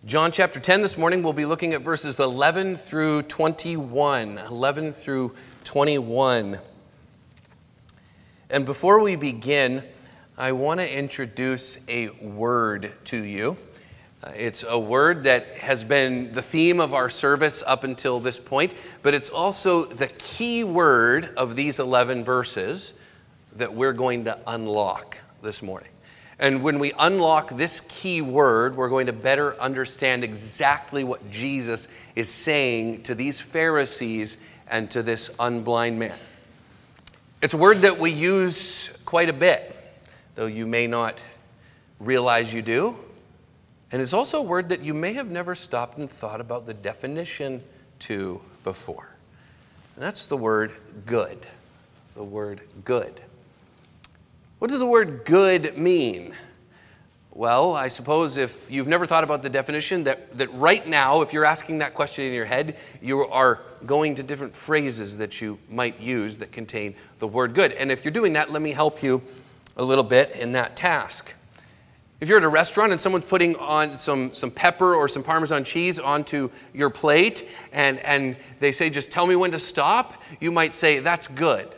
John chapter 10 this morning, we'll be looking at verses 11 through 21. 11 through 21. And before we begin, I want to introduce a word to you. It's a word that has been the theme of our service up until this point, but it's also the key word of these 11 verses that we're going to unlock this morning. And when we unlock this key word, we're going to better understand exactly what Jesus is saying to these Pharisees and to this unblind man. It's a word that we use quite a bit, though you may not realize you do. And it's also a word that you may have never stopped and thought about the definition to before. And that's the word good. The word good. What does the word good mean? Well, I suppose if you've never thought about the definition, that right now, if you're asking that question in your head, you are going to different phrases that you might use that contain the word good. And if you're doing that, let me help you a little bit in that task. If you're at a restaurant and someone's putting on some pepper or some Parmesan cheese onto your plate, and they say, just tell me when to stop, you might say, that's good.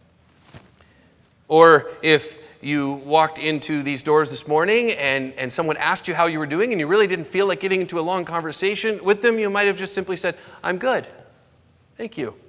Or if you walked into these doors this morning and someone asked you how you were doing and you really didn't feel like getting into a long conversation with them, you might have just simply said, I'm good. Thank you.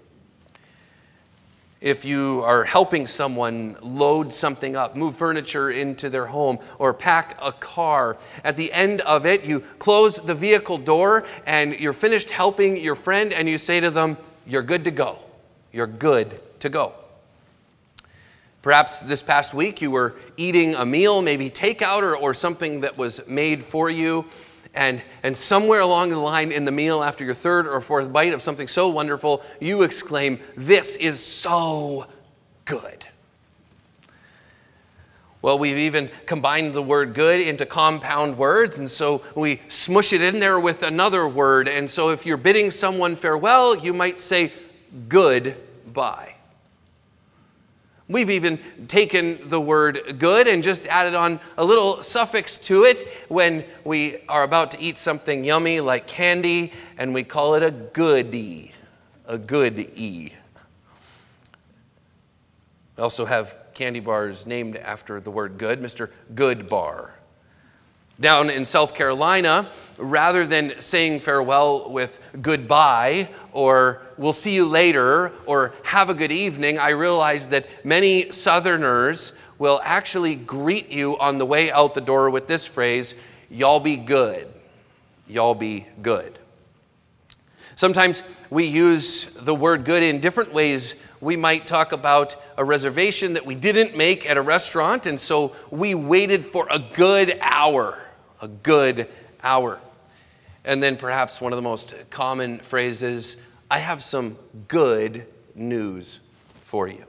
If you are helping someone load something up, move furniture into their home, or pack a car, at the end of it, you close the vehicle door and you're finished helping your friend and you say to them, you're good to go. You're good to go. Perhaps this past week you were eating a meal, maybe takeout or something that was made for you, and somewhere along the line in the meal, after your third or fourth bite of something so wonderful, you exclaim, this is so good. Well, we've even combined the word good into compound words, and so we smush it in there with another word. And so if you're bidding someone farewell, you might say goodbye. We've even taken the word good and just added on a little suffix to it when we are about to eat something yummy like candy, and we call it a goodie. A goodie. We also have candy bars named after the word good, Mr. Goodbar. Down in South Carolina, rather than saying farewell with goodbye or we'll see you later or have a good evening, I realized that many Southerners will actually greet you on the way out the door with this phrase, y'all be good. Y'all be good. Sometimes we use the word good in different ways. We might talk about a reservation that we didn't make at a restaurant, and so we waited for a good hour. A good hour. And then perhaps one of the most common phrases, I have some good news for you.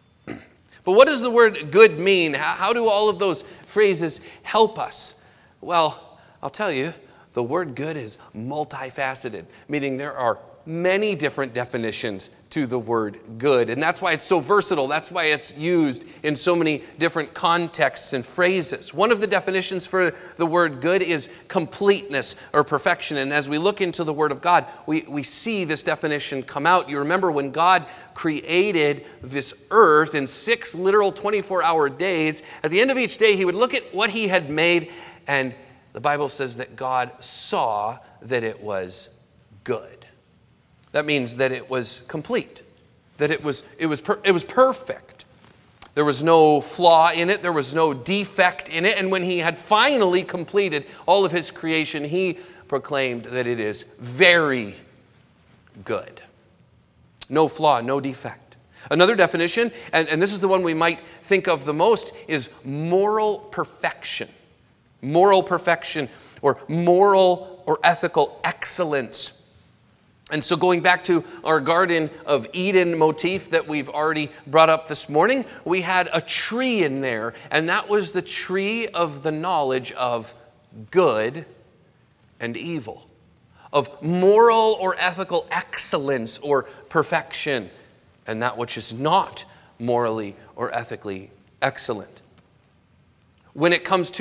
But what does the word good mean? How do all of those phrases help us? Well, I'll tell you, the word good is multifaceted, meaning there are many different definitions to the word good. And that's why it's so versatile. That's why it's used in so many different contexts and phrases. One of the definitions for the word good is completeness or perfection. And as we look into the Word of God, we see this definition come out. You remember when God created this earth in 6 literal 24-hour days, at the end of each day, he would look at what he had made, and the Bible says that God saw that it was good. That means that it was complete, that it was perfect. There was no flaw in it. There was no defect in it. And when he had finally completed all of his creation, he proclaimed that it is very good. No flaw, no defect. Another definition, and this is the one we might think of the most, is moral perfection. Moral perfection or moral or ethical excellence. And so going back to our Garden of Eden motif that we've already brought up this morning, we had a tree in there, and that was the tree of the knowledge of good and evil, of moral or ethical excellence or perfection, and that which is not morally or ethically excellent. When it comes to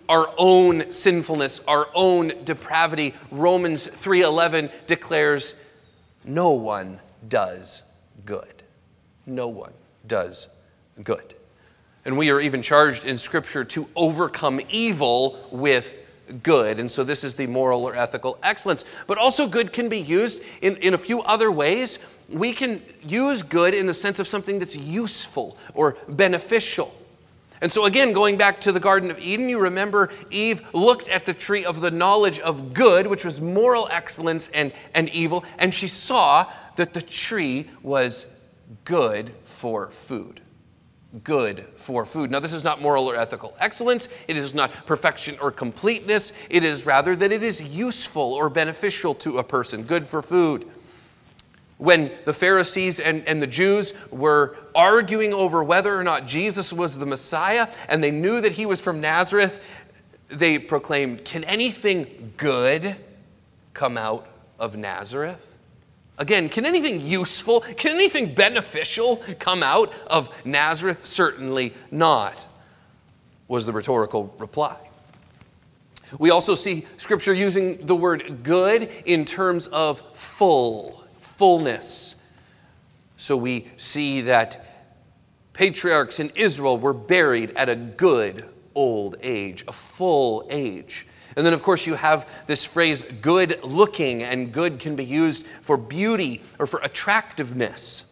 our own sinfulness, our own depravity. Romans 3:11 declares, no one does good. No one does good. And we are even charged in Scripture to overcome evil with good. And so this is the moral or ethical excellence. But also good can be used in a few other ways. We can use good in the sense of something that's useful or beneficial. And so again, going back to the Garden of Eden, you remember Eve looked at the tree of the knowledge of good, which was moral excellence and evil, and she saw that the tree was good for food. Good for food. Now, this is not moral or ethical excellence. It is not perfection or completeness. It is rather that it is useful or beneficial to a person. Good for food. When the Pharisees and the Jews were arguing over whether or not Jesus was the Messiah, and they knew that he was from Nazareth, they proclaimed, can anything good come out of Nazareth? Again, can anything useful, can anything beneficial come out of Nazareth? Certainly not, was the rhetorical reply. We also see Scripture using the word good in terms of fullness. So we see that patriarchs in Israel were buried at a good old age, a full age. And then, of course, you have this phrase, good looking, and good can be used for beauty or for attractiveness.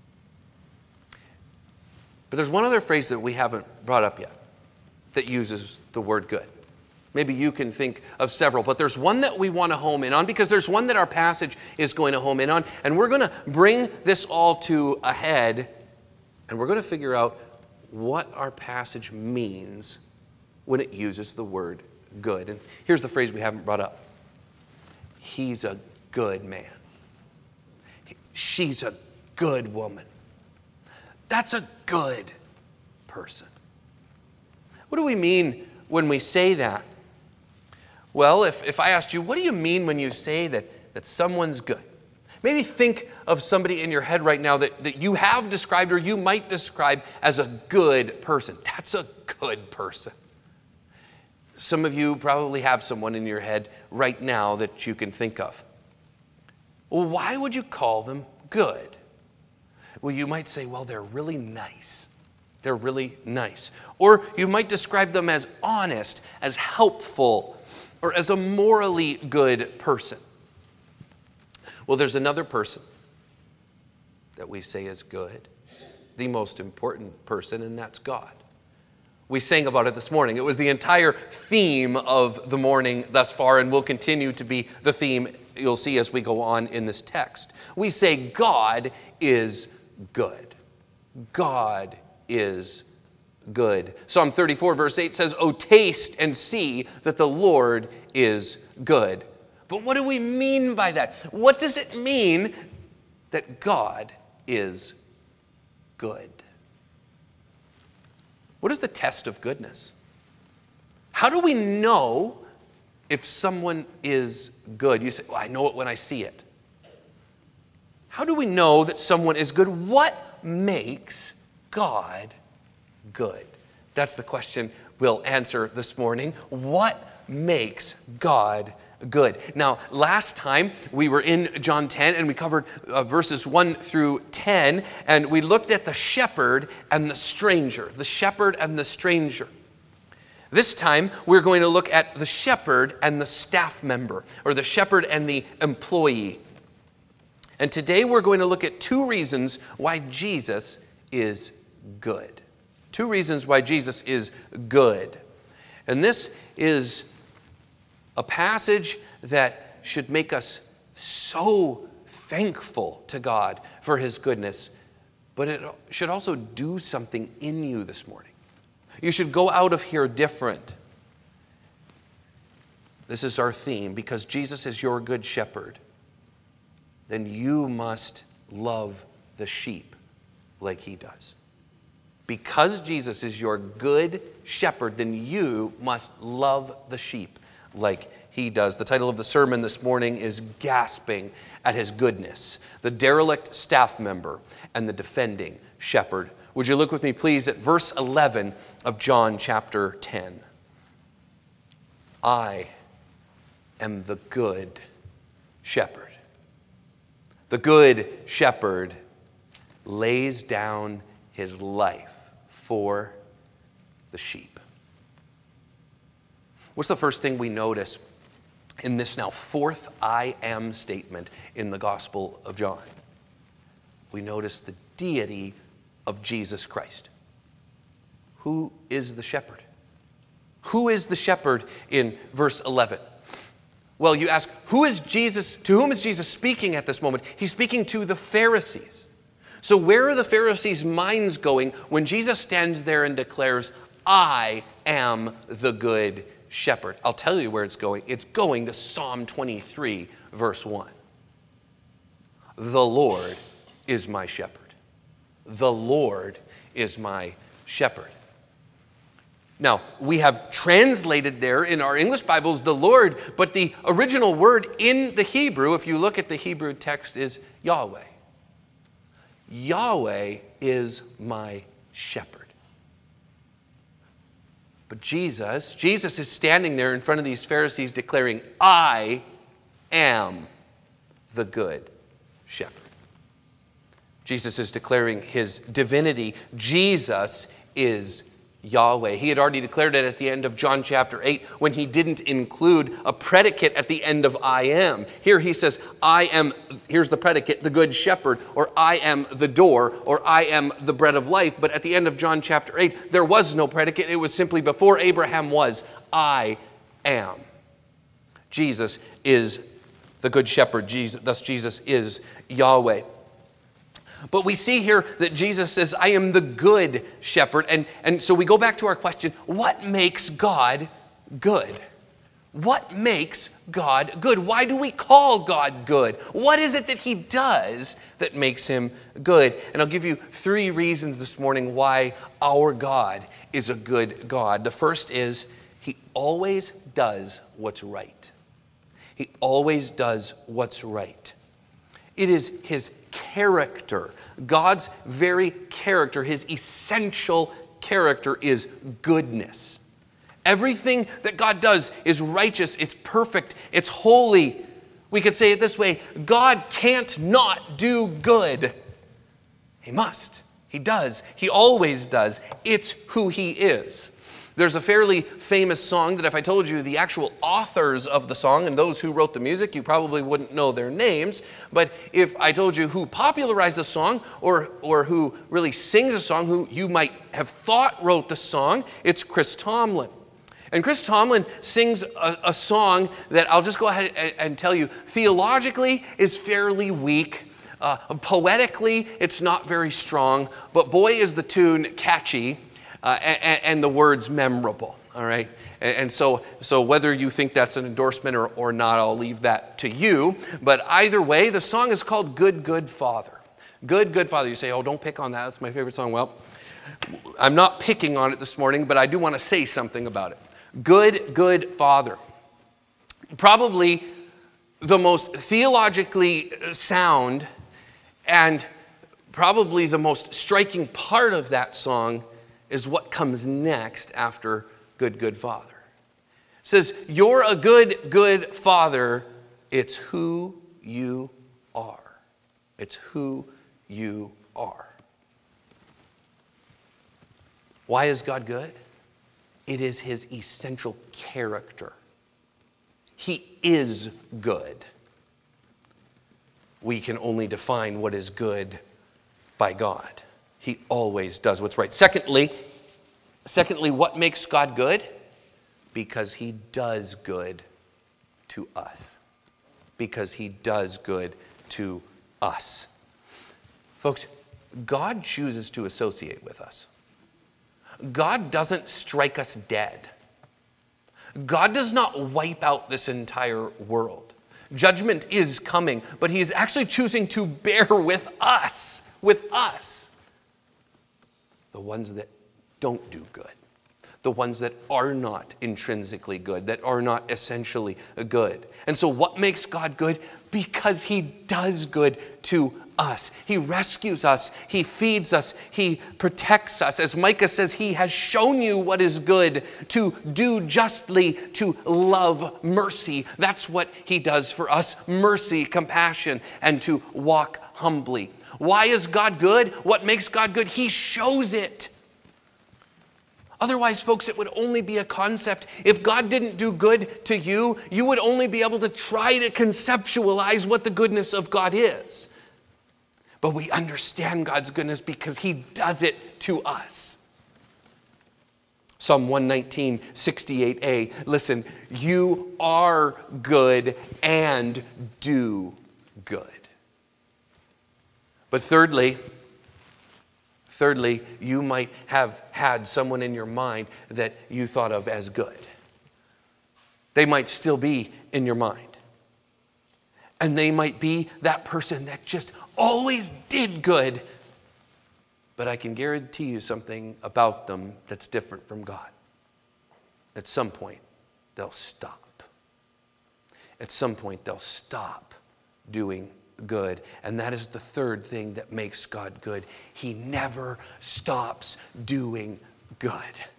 But there's one other phrase that we haven't brought up yet that uses the word good. Maybe you can think of several, but there's one that we want to home in on because there's one that our passage is going to home in on. And we're going to bring this all to a head, and we're going to figure out what our passage means when it uses the word good. And here's the phrase we haven't brought up. He's a good man. She's a good woman. That's a good person. What do we mean when we say that? Well, if I asked you, what do you mean when you say that someone's good? Maybe think of somebody in your head right now that you have described or you might describe as a good person. That's a good person. Some of you probably have someone in your head right now that you can think of. Well, why would you call them good? Well, you might say, well, they're really nice. They're really nice. Or you might describe them as honest, as helpful, or as a morally good person. Well, there's another person that we say is good, the most important person, and that's God. We sang about it this morning. It was the entire theme of the morning thus far, and will continue to be the theme you'll see as we go on in this text. We say God is good. God is good. Psalm 34 verse 8 says, "Oh, taste and see that the Lord is good." But what do we mean by that? What does it mean that God is good? What is the test of goodness? How do we know if someone is good? You say, well, I know it when I see it. How do we know that someone is good? What makes God good? That's the question we'll answer this morning. What makes God good? Now, last time we were in John 10 and we covered verses 1 through 10, and we looked at the shepherd and the stranger. The shepherd and the stranger. This time we're going to look at the shepherd and the staff member, or the shepherd and the employee. And today we're going to look at two reasons why Jesus is good. Two reasons why Jesus is good. And this is a passage that should make us so thankful to God for His goodness, but it should also do something in you this morning. You should go out of here different. This is our theme. Because Jesus is your good shepherd, then you must love the sheep like He does. Because Jesus is your good shepherd, then you must love the sheep like He does. The title of the sermon this morning is Gasping at His Goodness, the derelict staff member and the defending shepherd. Would you look with me, please, at verse 11 of John chapter 10. I am the good shepherd. The good shepherd lays down his life for the sheep. What's the first thing we notice in this now fourth I am statement in the Gospel of John? We notice the deity of Jesus Christ. Who is the shepherd? Who is the shepherd in verse 11? Well, you ask, who is Jesus? To whom is Jesus speaking at this moment? He's speaking to the Pharisees. So where are the Pharisees' minds going when Jesus stands there and declares, I am the good shepherd? I'll tell you where it's going. It's going to Psalm 23, verse 1. The Lord is my shepherd. The Lord is my shepherd. Now, we have translated there in our English Bibles the Lord, but the original word in the Hebrew, if you look at the Hebrew text, is Yahweh. Yahweh is my shepherd. But Jesus is standing there in front of these Pharisees declaring, I am the good shepherd. Jesus is declaring his divinity. Jesus is Yahweh. He had already declared it at the end of John chapter 8 when he didn't include a predicate at the end of I am. Here he says, I am, here's the predicate, the good shepherd, or I am the door, or I am the bread of life. But at the end of John chapter 8, there was no predicate. It was simply before Abraham was, I am. Jesus is the good shepherd. Thus Jesus is Yahweh. But we see here that Jesus says, I am the good shepherd. And so we go back to our question, what makes God good? What makes God good? Why do we call God good? What is it that he does that makes him good? And I'll give you 3 reasons this morning why our God is a good God. The first is he always does what's right. He always does what's right. It is his character. God's very character, his essential character is goodness. Everything that God does is righteous, it's perfect, it's holy. We could say it this way, God can't not do good. He must. He does. He always does. It's who he is. There's a fairly famous song that if I told you the actual authors of the song and those who wrote the music, you probably wouldn't know their names. But if I told you who popularized the song or who really sings the song, who you might have thought wrote the song, it's Chris Tomlin. And Chris Tomlin sings a song that I'll just go ahead and tell you, theologically is fairly weak. Poetically, it's not very strong. But boy, is the tune catchy. And the words memorable, all right? And so whether you think that's an endorsement or not, I'll leave that to you. But either way, the song is called Good, Good Father. Good, Good Father. You say, oh, don't pick on that. That's my favorite song. Well, I'm not picking on it this morning, but I do want to say something about it. Good, Good Father. Probably the most theologically sound and probably the most striking part of that song is what comes next after Good, Good Father. It says, you're a good, good father. It's who you are. It's who you are. Why is God good? It is his essential character. He is good. We can only define what is good by God. He always does what's right. Secondly, what makes God good? Because he does good to us. Because he does good to us. Folks, God chooses to associate with us. God doesn't strike us dead. God does not wipe out this entire world. Judgment is coming, but he is actually choosing to bear with us. The ones that don't do good, the ones that are not intrinsically good, that are not essentially good. And so what makes God good? Because he does good to us. He rescues us. He feeds us. He protects us. As Micah says, he has shown you what is good, to do justly, to love mercy. That's what he does for us, mercy, compassion, and to walk humbly. Why is God good? What makes God good? He shows it. Otherwise, folks, it would only be a concept. If God didn't do good to you, you would only be able to try to conceptualize what the goodness of God is. But we understand God's goodness because he does it to us. Psalm 119, 68a. Listen, you are good and do good. But thirdly, you might have had someone in your mind that you thought of as good. They might still be in your mind. And they might be that person that just always did good. But I can guarantee you something about them that's different from God. At some point, they'll stop. At some point, they'll stop doing good. And that is the third thing that makes God good. He never stops doing good.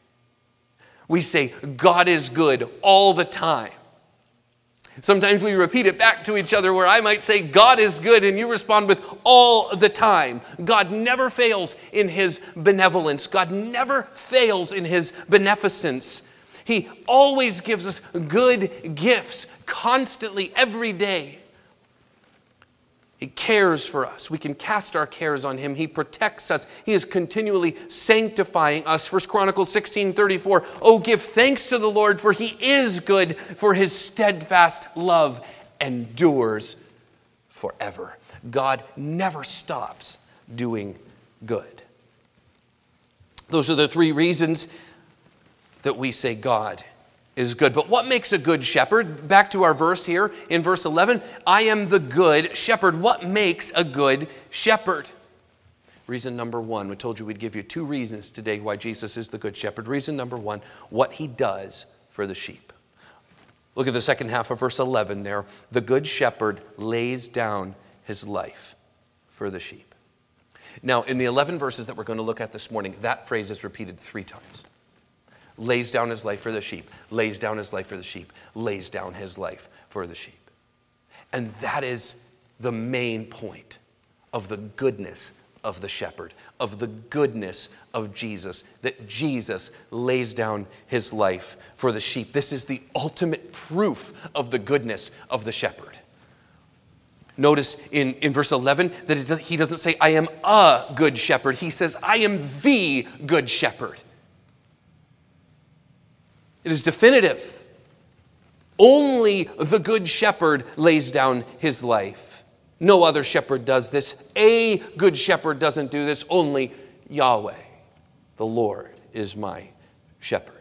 We say God is good all the time. Sometimes we repeat it back to each other where I might say God is good and you respond with all the time. God never fails in his benevolence. God never fails in his beneficence. He always gives us good gifts constantly every day. He cares for us. We can cast our cares on him. He protects us. He is continually sanctifying us. 1 Chronicles 16:34. Oh, give thanks to the Lord, for he is good, for his steadfast love endures forever. God never stops doing good. Those are the three reasons that we say God is good. But what makes a good shepherd? Back to our verse here in verse 11. I am the good shepherd. What makes a good shepherd? Reason number one. We told you we'd give you two reasons today why Jesus is the good shepherd. Reason number one, what he does for the sheep. Look at the second half of verse 11 there. The good shepherd lays down his life for the sheep. Now, in the 11 verses that we're going to look at this morning, that phrase is repeated 3 times. Lays down his life for the sheep, lays down his life for the sheep, lays down his life for the sheep. And that is the main point of the goodness of the shepherd, of the goodness of Jesus, that Jesus lays down his life for the sheep. This is the ultimate proof of the goodness of the shepherd. Notice in verse 11 that he doesn't say, I am a good shepherd. He says, I am the good shepherd. It is definitive. Only the good shepherd lays down his life. No other shepherd does this. A good shepherd doesn't do this. Only Yahweh, the Lord, is my shepherd.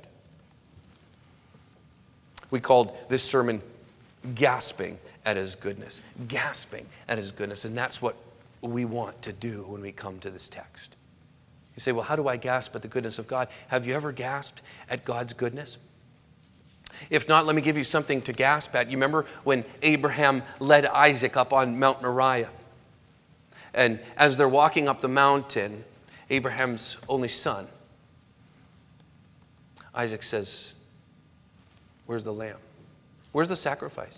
We called this sermon Gasping at his goodness. Gasping at his goodness. And that's what we want to do when we come to this text. You say, well, how do I gasp at the goodness of God? Have you ever gasped at God's goodness? If not, let me give you something to gasp at. You remember when Abraham led Isaac up on Mount Moriah? And as they're walking up the mountain, Abraham's only son, Isaac says, where's the lamb? Where's the sacrifice?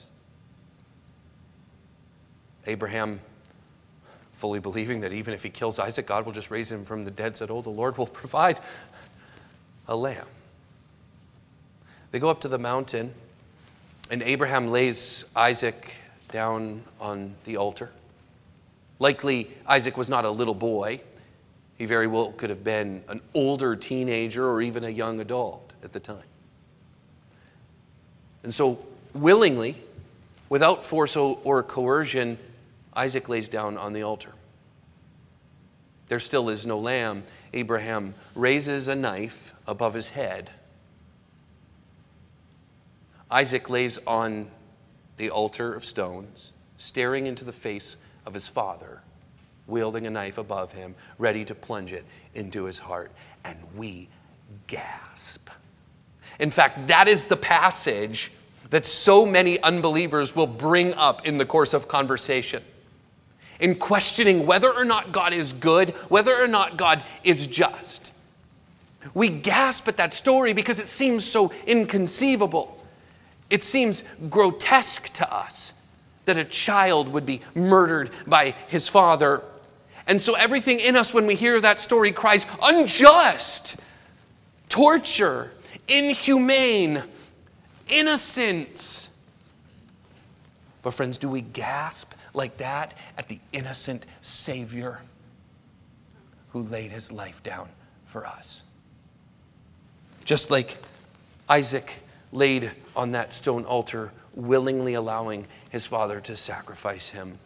Abraham, fully believing that even if he kills Isaac, God will just raise him from the dead, said, oh, the Lord will provide a lamb. They go up to the mountain, and Abraham lays Isaac down on the altar. Likely, Isaac was not a little boy. He very well could have been an older teenager or even a young adult at the time. And so, willingly, without force or coercion, Isaac lays down on the altar. There still is no lamb. Abraham raises a knife above his head. Isaac lays on the altar of stones, staring into the face of his father, wielding a knife above him, ready to plunge it into his heart. And we gasp In fact, that is the passage that so many unbelievers will bring up in the course of conversation. In questioning whether or not God is good, whether or not God is just. We gasp at that story because it seems so inconceivable. It seems grotesque to us that a child would be murdered by his father. And so everything in us when we hear that story cries, unjust, torture, inhumane, innocence. But friends, do we gasp like that at the innocent Savior who laid his life down for us? Just like Isaac laid on that stone altar, willingly allowing his father to sacrifice him,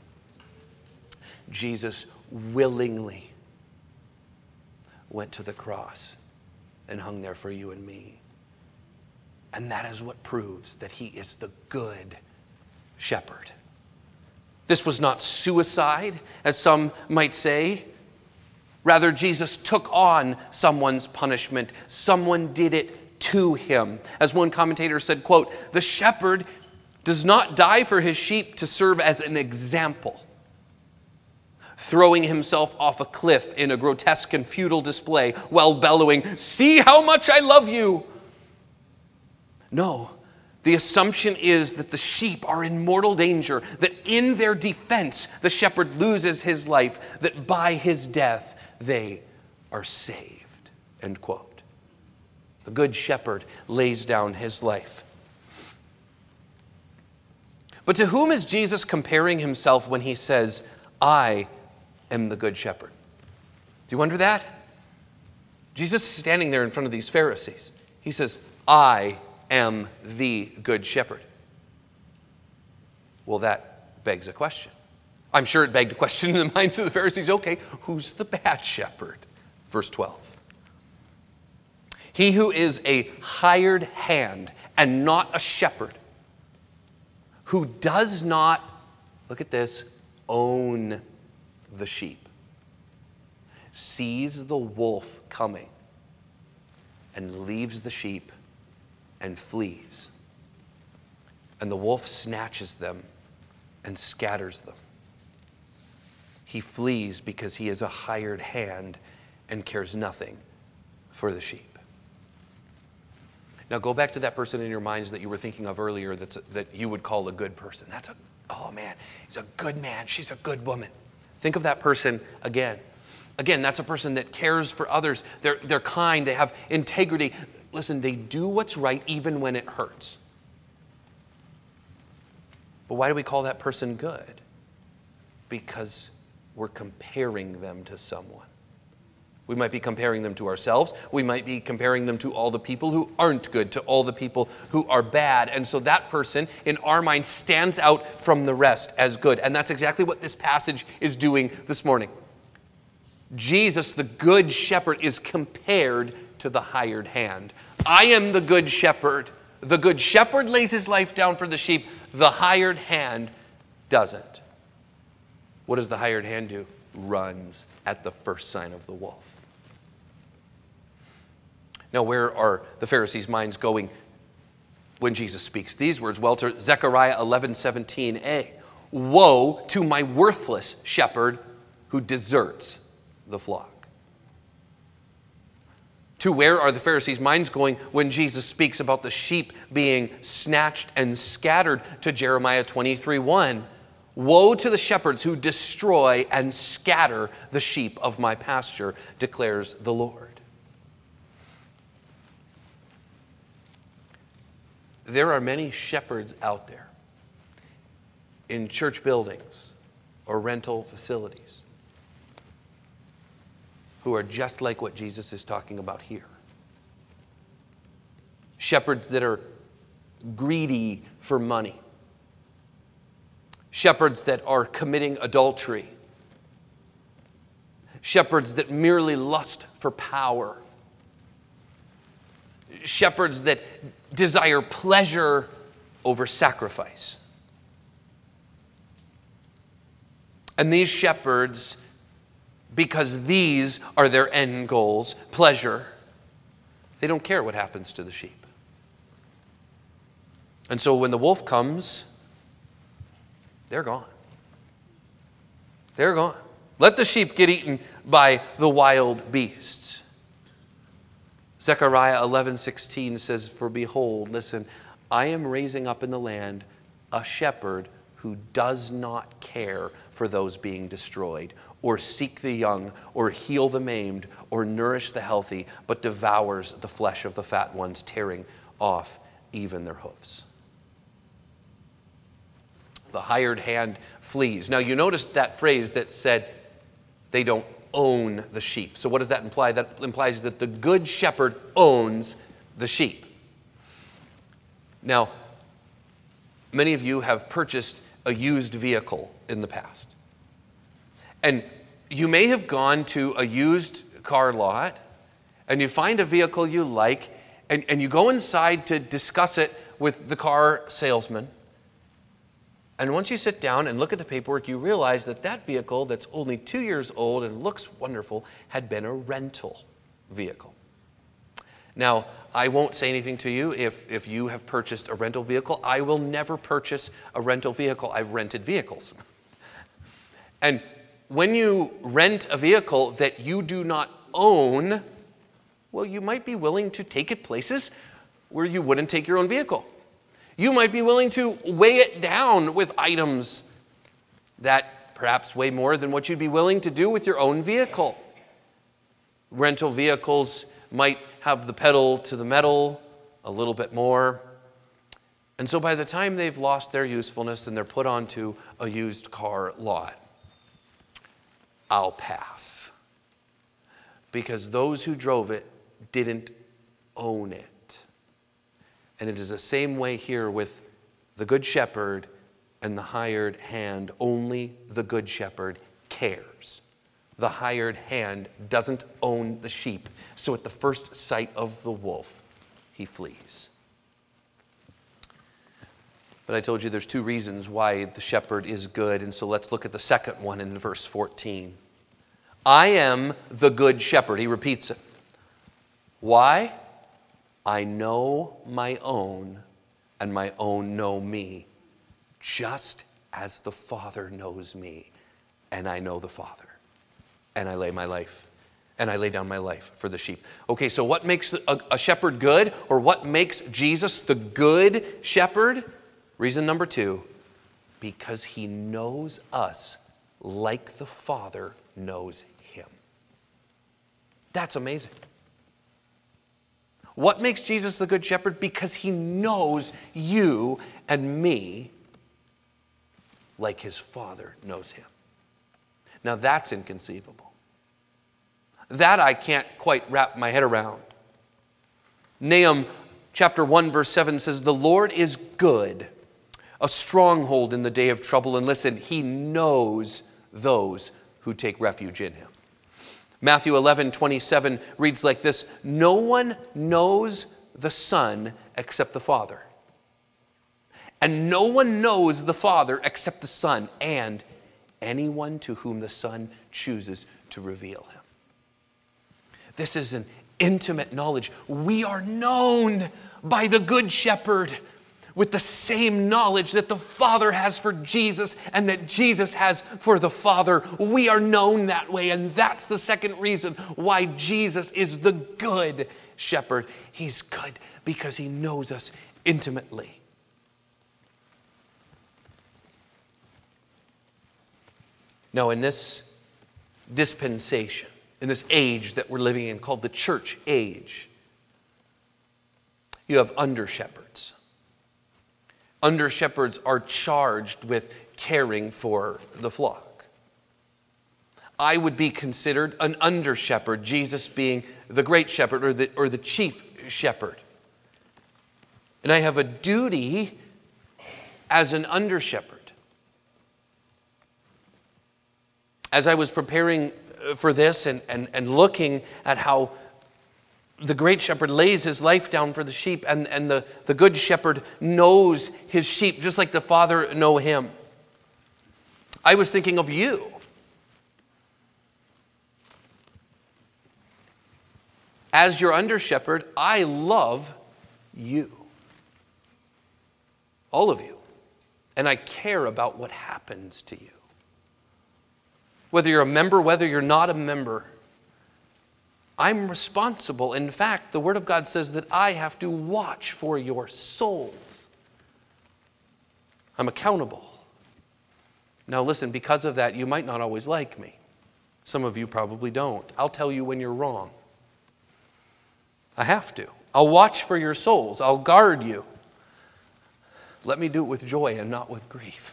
Jesus willingly went to the cross and hung there for you and me. And that is what proves that he is the good shepherd. This was not suicide, as some might say. Rather, Jesus took on someone's punishment. Someone did it to him. As one commentator said, quote, "The shepherd does not die for his sheep to serve as an example, throwing himself off a cliff in a grotesque and futile display while bellowing, 'See how much I love you.' No, the assumption is that the sheep are in mortal danger, that in their defense the shepherd loses his life, that by his death they are saved." End quote. The good shepherd lays down his life. But to whom is Jesus comparing himself when he says, "I am the good shepherd"? Do you wonder that? Jesus is standing there in front of these Pharisees. He says, "I am the good shepherd." Well, that begs a question. I'm sure it begged a question in the minds of the Pharisees. Okay, who's the bad shepherd? Verse 12. "He who is a hired hand and not a shepherd, who does not," look at this, "own the sheep, sees the wolf coming and leaves the sheep and flees. And the wolf snatches them and scatters them. He flees because he is a hired hand and cares nothing for the sheep." Now go back to that person in your minds that you were thinking of earlier that you would call a good person. Oh man, he's a good man, she's a good woman. Think of that person again. Again, that's a person that cares for others. They're kind, they have integrity. Listen, they do what's right even when it hurts. But why do we call that person good? Because we're comparing them to someone. We might be comparing them to ourselves. We might be comparing them to all the people who aren't good, to all the people who are bad. And so that person, in our mind, stands out from the rest as good. And that's exactly what this passage is doing this morning. Jesus, the good shepherd, is compared to the hired hand. I am the good shepherd. The good shepherd lays his life down for the sheep. The hired hand doesn't. What does the hired hand do? Runs at the first sign of the wolf. Now, where are the Pharisees' minds going when Jesus speaks these words? Well, to Zechariah 11:17a. "Woe to my worthless shepherd who deserts the flock." To where are the Pharisees' minds going when Jesus speaks about the sheep being snatched and scattered? To Jeremiah 23:1. "Woe to the shepherds who destroy and scatter the sheep of my pasture, declares the Lord." There are many shepherds out there in church buildings or rental facilities who are just like what Jesus is talking about here. Shepherds that are greedy for money. Shepherds that are committing adultery. Shepherds that merely lust for power. Shepherds that desire pleasure over sacrifice. And these shepherds, because these are their end goals, pleasure, they don't care what happens to the sheep. And so when the wolf comes, they're gone. They're gone. Let the sheep get eaten by the wild beasts. Zechariah 11:16 says, "For behold," listen, "I am raising up in the land a shepherd who does not care for those being destroyed, or seek the young, or heal the maimed, or nourish the healthy, but devours the flesh of the fat ones, tearing off even their hoofs." The hired hand flees. Now you notice that phrase that said they don't own the sheep. So what does that imply? That implies that the good shepherd owns the sheep. Now, many of you have purchased a used vehicle in the past. And you may have gone to a used car lot and you find a vehicle you like and you go inside to discuss it with the car salesman. And once you sit down and look at the paperwork, you realize that that vehicle that's only 2 years old and looks wonderful had been a rental vehicle. Now, I won't say anything to you if you have purchased a rental vehicle. I will never purchase a rental vehicle. I've rented vehicles. And when you rent a vehicle that you do not own, well, you might be willing to take it places where you wouldn't take your own vehicle. You might be willing to weigh it down with items that perhaps weigh more than what you'd be willing to do with your own vehicle. Rental vehicles might have the pedal to the metal a little bit more. And so by the time they've lost their usefulness and they're put onto a used car lot, I'll pass. Because those who drove it didn't own it. And it is the same way here with the good shepherd and the hired hand. Only the good shepherd cares. The hired hand doesn't own the sheep. So at the first sight of the wolf, he flees. But I told you there's 2 reasons why the shepherd is good. And so let's look at the second one in verse 14. I am the good shepherd. He repeats it. Why? I know my own, and my own know me, just as the Father knows me, and I know the Father. And I lay down my life for the sheep. Okay, so what makes a shepherd good, or what makes Jesus the good shepherd? Reason number 2, because he knows us like the Father knows him. That's amazing. What makes Jesus the good shepherd? Because he knows you and me like his Father knows him. Now that's inconceivable. That I can't quite wrap my head around. Nahum chapter 1 verse 7 says, "The Lord is good, a stronghold in the day of trouble." And listen, he knows those who take refuge in him. Matthew 11:27 reads like this, "No one knows the Son except the Father. And no one knows the Father except the Son, and anyone to whom the Son chooses to reveal him." This is an intimate knowledge. We are known by the Good Shepherd with the same knowledge that the Father has for Jesus and that Jesus has for the Father. We are known that way, and that's the second reason why Jesus is the Good Shepherd. He's good because he knows us intimately. Now, in this dispensation, in this age that we're living in called the church age, you have under-shepherds. Under-shepherds are charged with caring for the flock. I would be considered an under-shepherd, Jesus being the great shepherd or the chief shepherd. And I have a duty as an under-shepherd. As I was preparing for this and looking at how the great shepherd lays his life down for the sheep, and the good shepherd knows his sheep just like the Father know him, I was thinking of you. As your under shepherd, I love you. all of you, and I care about what happens to you. Whether you're a member, whether you're not a member, I'm responsible. In fact, the Word of God says that I have to watch for your souls. I'm accountable. Now listen, because of that, you might not always like me. Some of you probably don't. I'll tell you when you're wrong. I have to. I'll watch for your souls. I'll guard you. Let me do it with joy and not with grief.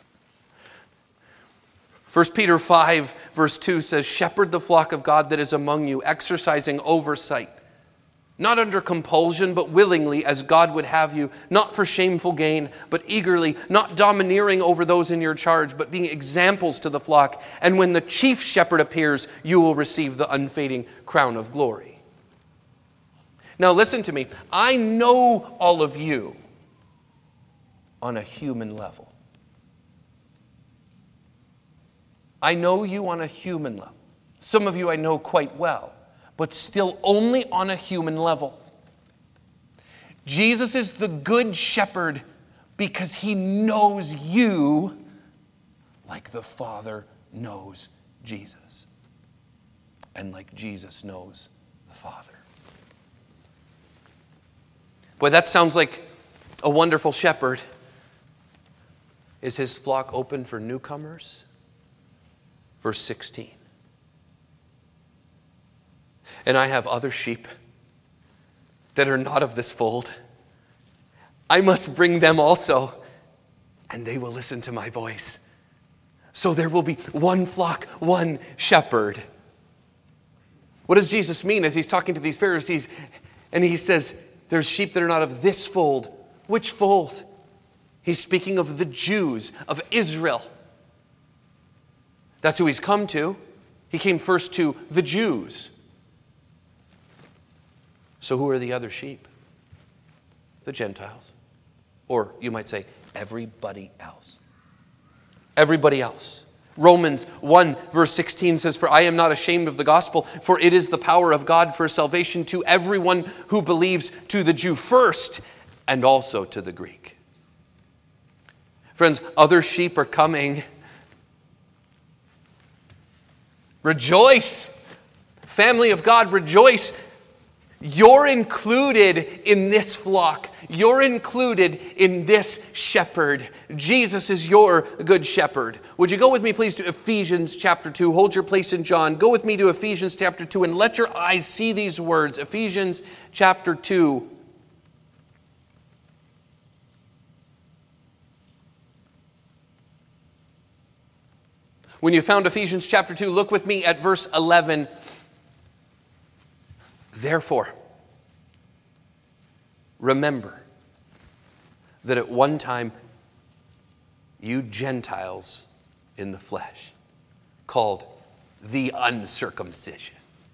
1 Peter 5, verse 2 says, "Shepherd the flock of God that is among you, exercising oversight, not under compulsion, but willingly, as God would have you, not for shameful gain, but eagerly, not domineering over those in your charge, but being examples to the flock. And when the chief shepherd appears, you will receive the unfading crown of glory." Now listen to me. I know all of you on a human level. I know you on a human level. Some of you I know quite well, but still only on a human level. Jesus is the good shepherd because he knows you like the Father knows Jesus, and like Jesus knows the Father. Boy, that sounds like a wonderful shepherd. Is his flock open for newcomers? Verse 16. "And I have other sheep that are not of this fold. I must bring them also, and they will listen to my voice. So there will be one flock, one shepherd." What does Jesus mean as he's talking to these Pharisees? And he says, there's sheep that are not of this fold. Which fold? He's speaking of the Jews, of Israel. That's who he's come to. He came first to the Jews. So who are the other sheep? The Gentiles. Or you might say, everybody else. Everybody else. Romans 1 verse 16 says, "For I am not ashamed of the gospel, for it is the power of God for salvation to everyone who believes, to the Jew first, and also to the Greek." Friends, other sheep are coming. Rejoice. Family of God, rejoice. You're included in this flock. You're included in this shepherd. Jesus is your good shepherd. Would you go with me, please, to Ephesians chapter 2? Hold your place in John. Go with me to Ephesians chapter 2 and let your eyes see these words. Ephesians chapter 2. When you found Ephesians chapter 2, look with me at verse 11. "Therefore, remember that at one time you Gentiles in the flesh, called the uncircumcision,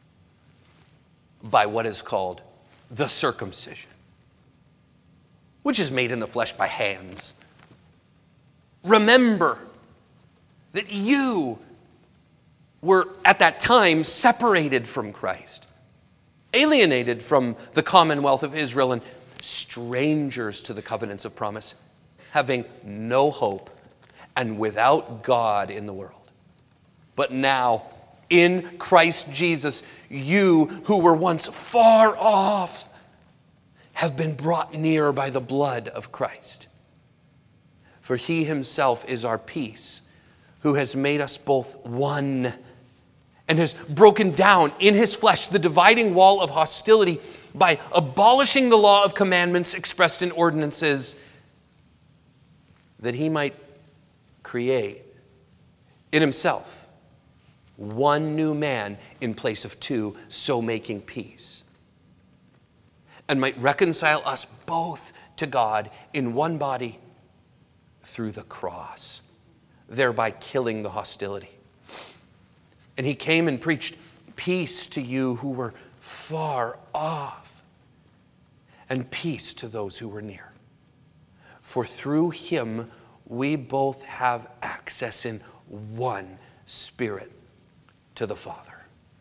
by what is called the circumcision, which is made in the flesh by hands. Remember that you were at that time separated from Christ, alienated from the commonwealth of Israel, and strangers to the covenants of promise, having no hope and without God in the world. But now, in Christ Jesus, you who were once far off have been brought near by the blood of Christ. For he himself is our peace, who has made us both one, and has broken down in his flesh the dividing wall of hostility by abolishing the law of commandments expressed in ordinances, that he might create in himself one new man in place of two, so making peace, and might reconcile us both to God in one body through the cross, thereby killing the hostility. And he came and preached peace to you who were far off, and peace to those who were near. For through him we both have access in one Spirit to the Father.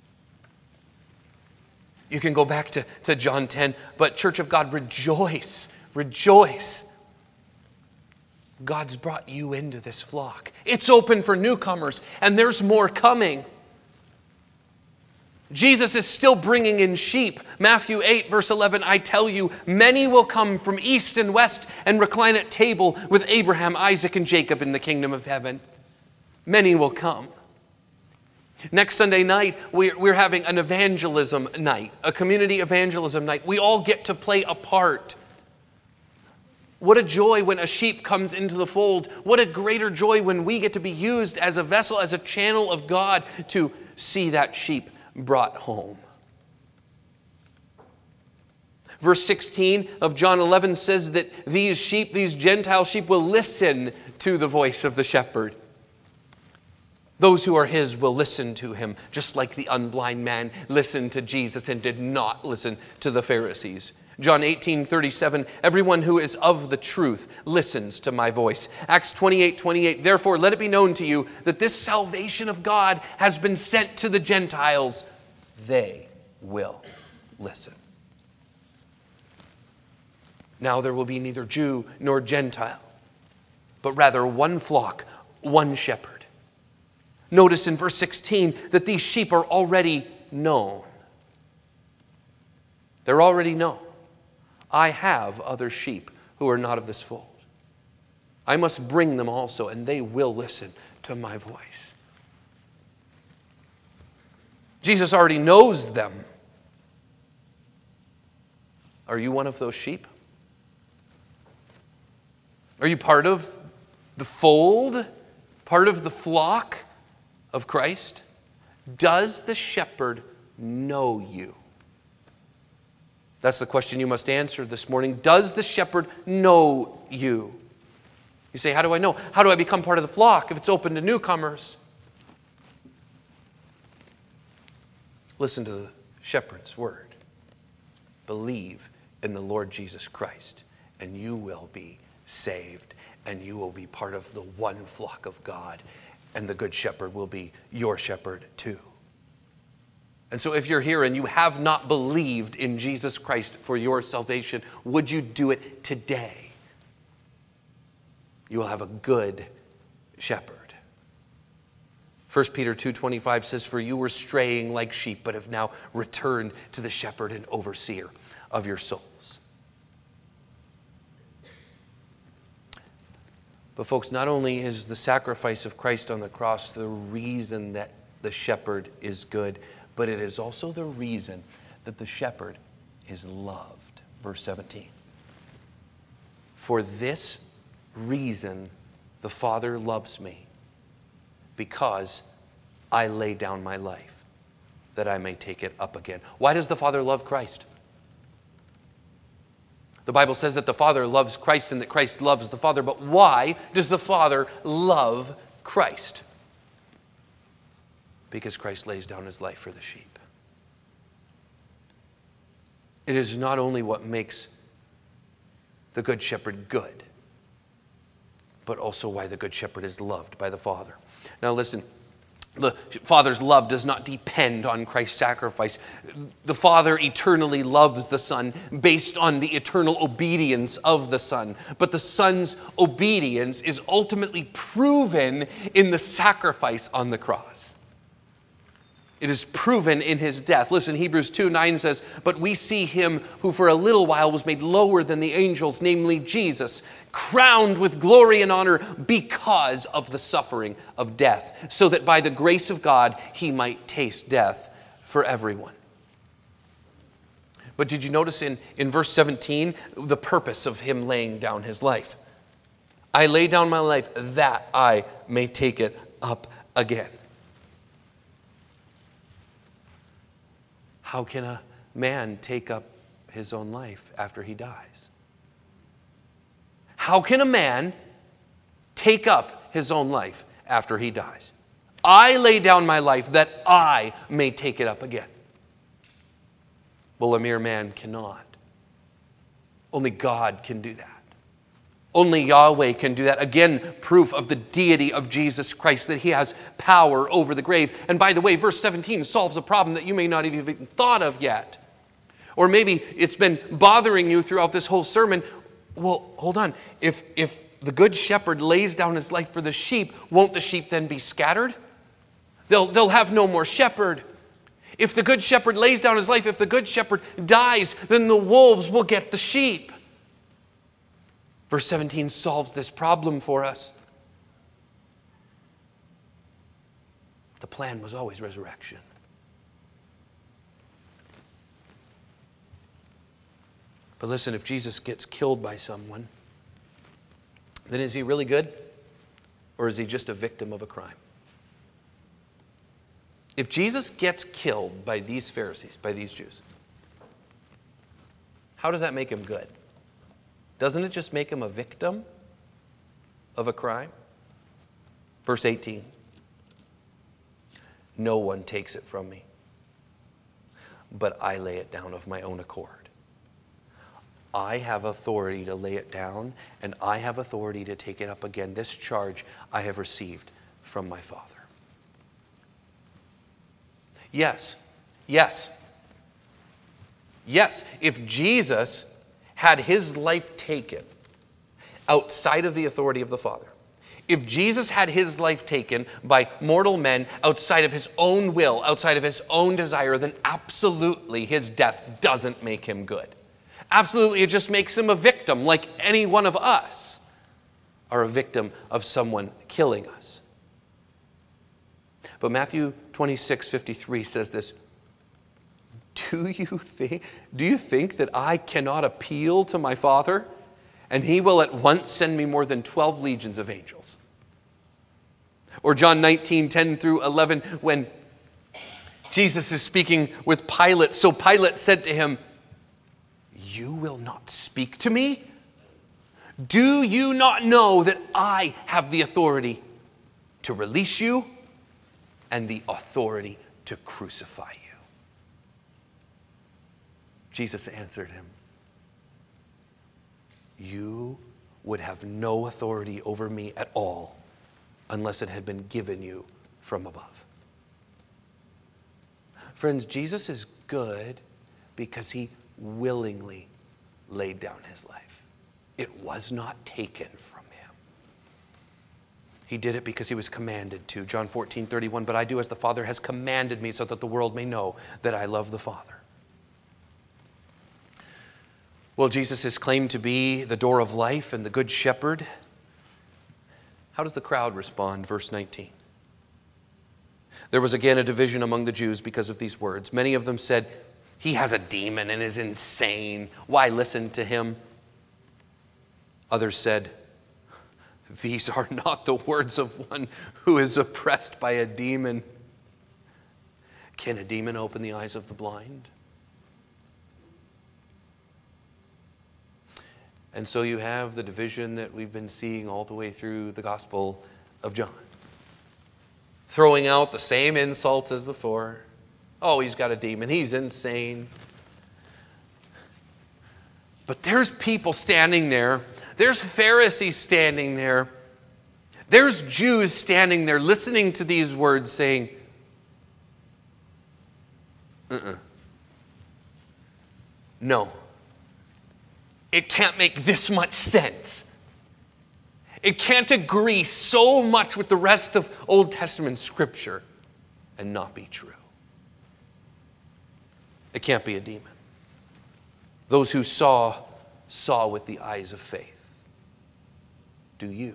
You can go back to John 10, but Church of God, rejoice, rejoice. God's brought you into this flock. It's open for newcomers, and there's more coming. Jesus is still bringing in sheep. Matthew 8, verse 11, I tell you, many will come from east and west and recline at table with Abraham, Isaac, and Jacob in the kingdom of heaven. Many will come. Next Sunday night, we're having an evangelism night, a community evangelism night. We all get to play a part. What a joy when a sheep comes into the fold. What a greater joy when we get to be used as a vessel, as a channel of God to see that sheep brought home. Verse 16 of John 11 says that these sheep, these Gentile sheep, will listen to the voice of the shepherd. Those who are his will listen to him, just like the unblind man listened to Jesus and did not listen to the Pharisees. John 18:37, everyone who is of the truth listens to my voice. Acts 28:28, therefore let it be known to you that this salvation of God has been sent to the Gentiles. They will listen. Now there will be neither Jew nor Gentile, but rather one flock, one shepherd. Notice in verse 16 that these sheep are already known. They're already known. I have other sheep who are not of this fold. I must bring them also, and they will listen to my voice. Jesus already knows them. Are you one of those sheep? Are you part of the fold? Part of the flock of Christ? Does the shepherd know you? That's the question you must answer this morning. Does the shepherd know you? You say, how do I know? How do I become part of the flock if it's open to newcomers? Listen to the shepherd's word. Believe in the Lord Jesus Christ, and you will be saved, and you will be part of the one flock of God, and the good shepherd will be your shepherd too. And so if you're here and you have not believed in Jesus Christ for your salvation, would you do it today? You will have a good shepherd. 1 Peter 2:25 says, for you were straying like sheep, but have now returned to the shepherd and overseer of your souls. But folks, not only is the sacrifice of Christ on the cross the reason that the shepherd is good, but it is also the reason that the shepherd is loved. Verse 17. For this reason the Father loves me, because I lay down my life, that I may take it up again. Why does the Father love Christ? The Bible says that the Father loves Christ and that Christ loves the Father, but why does the Father love Christ? Because Christ lays down his life for the sheep. It is not only what makes the Good Shepherd good, but also why the Good Shepherd is loved by the Father. Now listen, the Father's love does not depend on Christ's sacrifice. The Father eternally loves the Son based on the eternal obedience of the Son. But the Son's obedience is ultimately proven in the sacrifice on the cross. It is proven in his death. Listen, Hebrews 2:9 says, but we see him who for a little while was made lower than the angels, namely Jesus, crowned with glory and honor because of the suffering of death, so that by the grace of God he might taste death for everyone. But did you notice in verse 17 the purpose of him laying down his life? I lay down my life that I may take it up again. How can a man take up his own life after he dies? How can a man take up his own life after he dies? I lay down my life that I may take it up again. Well, a mere man cannot. Only God can do that. Only Yahweh can do that. Again, proof of the deity of Jesus Christ, that he has power over the grave. And by the way, verse 17 solves a problem that you may not have even thought of yet. Or maybe it's been bothering you throughout this whole sermon. Well, hold on. If the good shepherd lays down his life for the sheep, won't the sheep then be scattered? They'll have no more shepherd. If the good shepherd lays down his life, if the good shepherd dies, then the wolves will get the sheep. Verse 17 solves this problem for us. The plan was always resurrection. But listen, if Jesus gets killed by someone, then is he really good? Or is he just a victim of a crime? If Jesus gets killed by these Pharisees, by these Jews, how does that make him good? Doesn't it just make him a victim of a crime? Verse 18. No one takes it from me, but I lay it down of my own accord. I have authority to lay it down, and I have authority to take it up again. This charge I have received from my Father. Yes, if Jesus had his life taken outside of the authority of the Father, if Jesus had his life taken by mortal men outside of his own will, outside of his own desire, then absolutely his death doesn't make him good. Absolutely, it just makes him a victim, like any one of us are a victim of someone killing us. But Matthew 26:53 says this, Do you think that I cannot appeal to my Father, and he will at once send me more than 12 legions of angels? Or John 19:10-11, when Jesus is speaking with Pilate. So Pilate said to him, You will not speak to me? Do you not know that I have the authority to release you and the authority to crucify you? Jesus answered him, You would have no authority over me at all unless it had been given you from above. Friends, Jesus is good because he willingly laid down his life. It was not taken from him. He did it because he was commanded to. John 14:31, but I do as the Father has commanded me so that the world may know that I love the Father. Well, Jesus is claimed to be the door of life and the good shepherd. How does the crowd respond? Verse 19. There was again a division among the Jews because of these words. Many of them said, He has a demon and is insane. Why listen to him? Others said, These are not the words of one who is oppressed by a demon. Can a demon open the eyes of the blind? And so you have the division that we've been seeing all the way through the Gospel of John. Throwing out the same insults as before. Oh, he's got a demon. He's insane. But there's people standing there. There's Pharisees standing there. There's Jews standing there listening to these words saying, No. It can't make this much sense. It can't agree so much with the rest of Old Testament Scripture and not be true. It can't be a demon. Those who saw with the eyes of faith. Do you?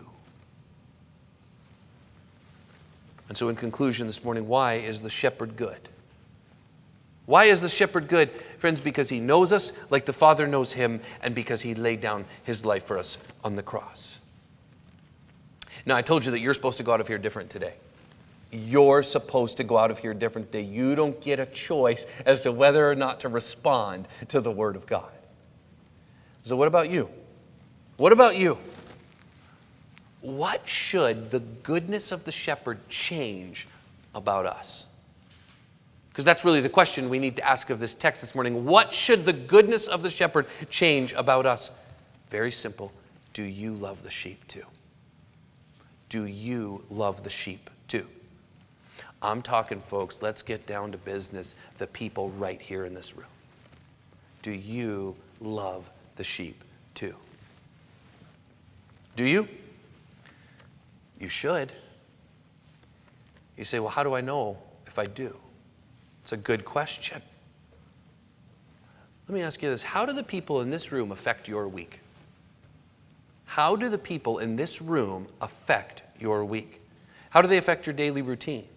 And so in conclusion this morning, why is the shepherd good? Why is the shepherd good? Friends, because he knows us like the Father knows him, and because he laid down his life for us on the cross. Now, I told you that you're supposed to go out of here different today. You're supposed to go out of here different today. You don't get a choice as to whether or not to respond to the Word of God. So what about you? What about you? What should the goodness of the shepherd change about us? Because that's really the question we need to ask of this text this morning. What should the goodness of the shepherd change about us? Very simple. Do you love the sheep too? Do you love the sheep too? I'm talking, folks, let's get down to business, the people right here in this room. Do you love the sheep too? Do you? You should. You say, well, how do I know if I do? It's a good question. Let me ask you this. How do the people in this room affect your week? How do the people in this room affect your week? How do they affect your daily routine?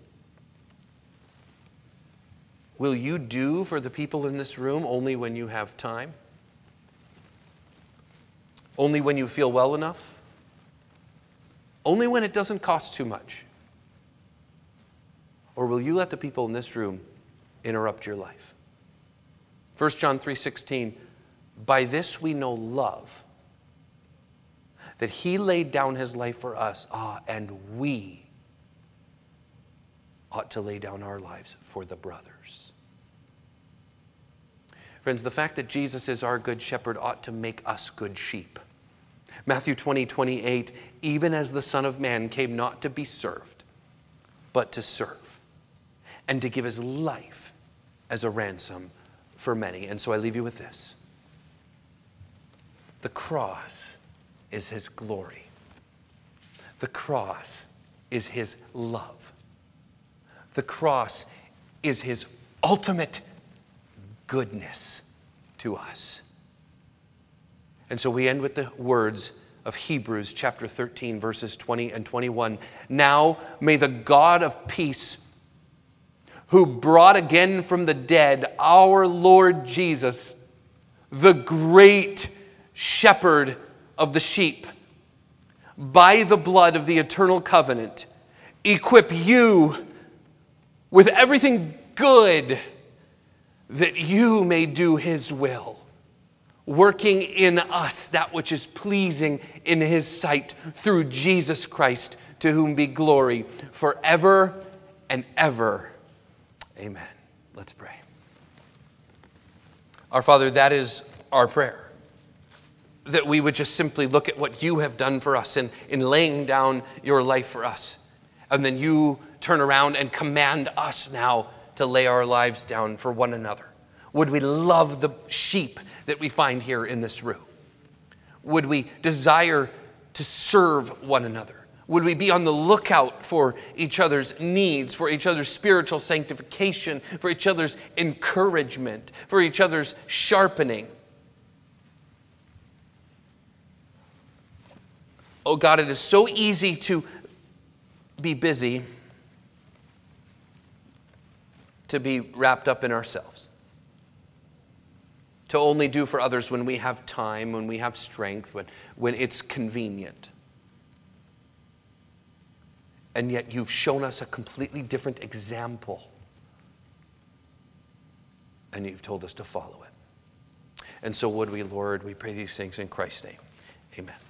Will you do for the people in this room only when you have time? Only when you feel well enough? Only when it doesn't cost too much? Or will you let the people in this room interrupt your life? 1 John 3:16, by this we know love, that he laid down his life for us, and we ought to lay down our lives for the brothers. Friends, the fact that Jesus is our good shepherd ought to make us good sheep. Matthew 20:28, even as the Son of Man came not to be served, but to serve, and to give his life as a ransom for many. And so I leave you with this. The cross is his glory. The cross is his love. The cross is his ultimate goodness to us. And so we end with the words of Hebrews chapter 13, verses 20 and 21. Now may the God of peace, who brought again from the dead our Lord Jesus, the great shepherd of the sheep, by the blood of the eternal covenant, equip you with everything good that you may do his will, working in us that which is pleasing in his sight through Jesus Christ, to whom be glory forever and ever. Amen. Let's pray. Our Father, that is our prayer. That we would just simply look at what you have done for us in laying down your life for us. And then you turn around and command us now to lay our lives down for one another. Would we love the sheep that we find here in this room? Would we desire to serve one another? Would we be on the lookout for each other's needs, for each other's spiritual sanctification, for each other's encouragement, for each other's sharpening? Oh God, it is so easy to be busy, to be wrapped up in ourselves, to only do for others when we have time, when we have strength, when it's convenient. And yet you've shown us a completely different example. And you've told us to follow it. And so would we, Lord, we pray these things in Christ's name. Amen.